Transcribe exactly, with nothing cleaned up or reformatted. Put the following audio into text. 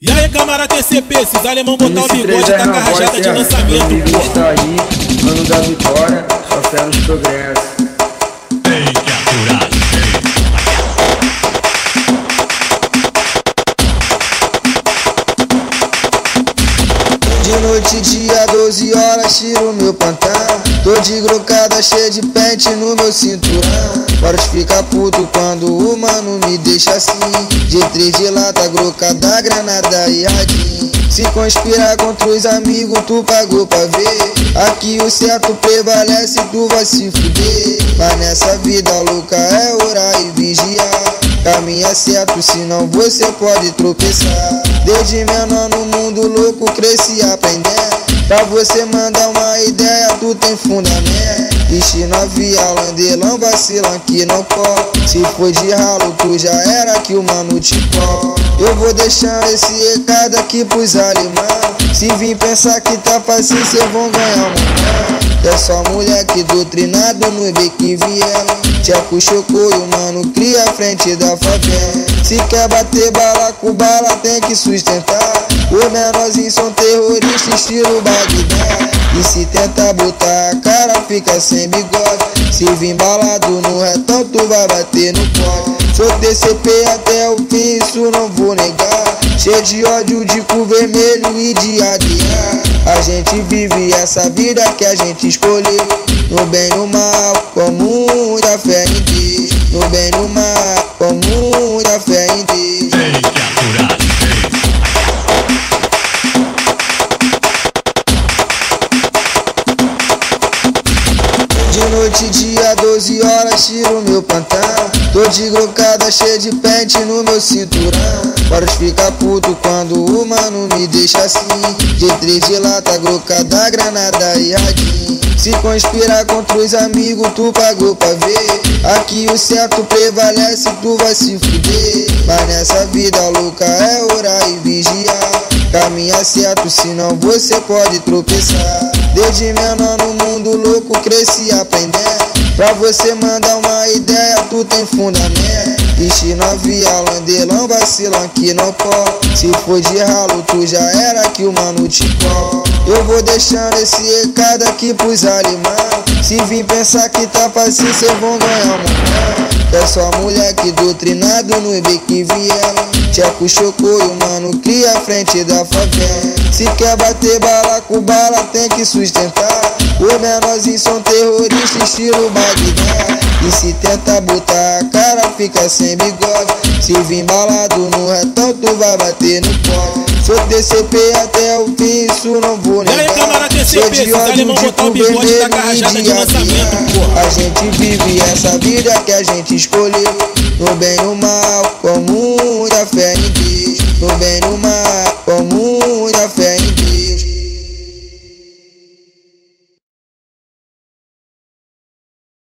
E aí, camarada T C P, esses alemão botar o bigode tá com a rajada de lançamento, pô. Está aí, ano da vitória, só fé nos progressos. Tem que aturar, De noite, dia, doze horas, tiro meu pantão. Tô de grocada, cheia de pente no meu cinturão. Bora ficar puto quando o mano me deixa assim. De três de lata, grocada, granada e radinho. Se conspirar contra os amigos, tu pagou pra ver. Aqui o certo prevalece, tu vai se fuder. Mas nessa vida louca é orar e vigiar. Caminha certo, senão você pode tropeçar. Desde menor no mundo louco cresci aprendendo. Pra você mandar uma ideia, tu tem fundamento. Ixi, novinha, landelão, vacilão que não cola. Se foi de ralo, tu já era que o mano te cola. Eu vou deixando esse recado aqui pros alemão. Se vir pensar que tá fácil, cês vão ganhar um montão. É só moleque doutrinado no beco viela. Tcheco chocou e o mano cria a frente da favela. Se quer bater bala com bala, tem que sustentar. Os menorzinhos são terroristas, estilo Bagdá. E se tenta botar a cara, fica sem bigode. Se vir balado no retão, tu vai bater no pote. Sou T C P até o fim, isso não vou negar. Cheio de ódio, de cu vermelho e de adiar. A gente vive essa vida que a gente escolheu. No bem e no mal, com muita fé em Deus. No bem e no mal, com muita fé em Deus. tem que aturar. De noite, dia, doze horas, tiro meu pantão. Tô de grocada, cheia de pente no meu cinturão. Bora ficar puto quando o mano me deixa assim. De três de lata, grocada, granada e radinho. Se conspirar contra os amigos, tu pagou pra ver. Aqui o certo prevalece, tu vai se fuder. Mas nessa vida louca é orar e vigiar. Caminha certo, senão você pode tropeçar. Desde menor no mundo louco cresci aprendendo. Pra você mandar uma ideia, tu tem fundamento. Ixi, novinha, landelão, vacilão que não cola. Se foi de ralo, tu já era que o mano te cola. Eu vou deixando esse recado aqui pros alemão. Se vir pensar que tá fácil, cês vão ganhar um montão. É só moleque doutrinado no beco viela. Tcheco chocou e o mano cria a frente da favela. Se quer bater bala com bala, tem que sustentar. Os menorzinhos são terroristas, estilo Bagdá. E se tenta botar a cara, fica sem bigode. Se vir balado no retão, tu vai bater no pote. Sou T C P até o fim, isso não vou negar. E aí, camarada T C P, esses alemão botar o bigode tá com a rajada de lançamento, porra. A gente vive essa vida que a gente escolheu. No bem e no mal,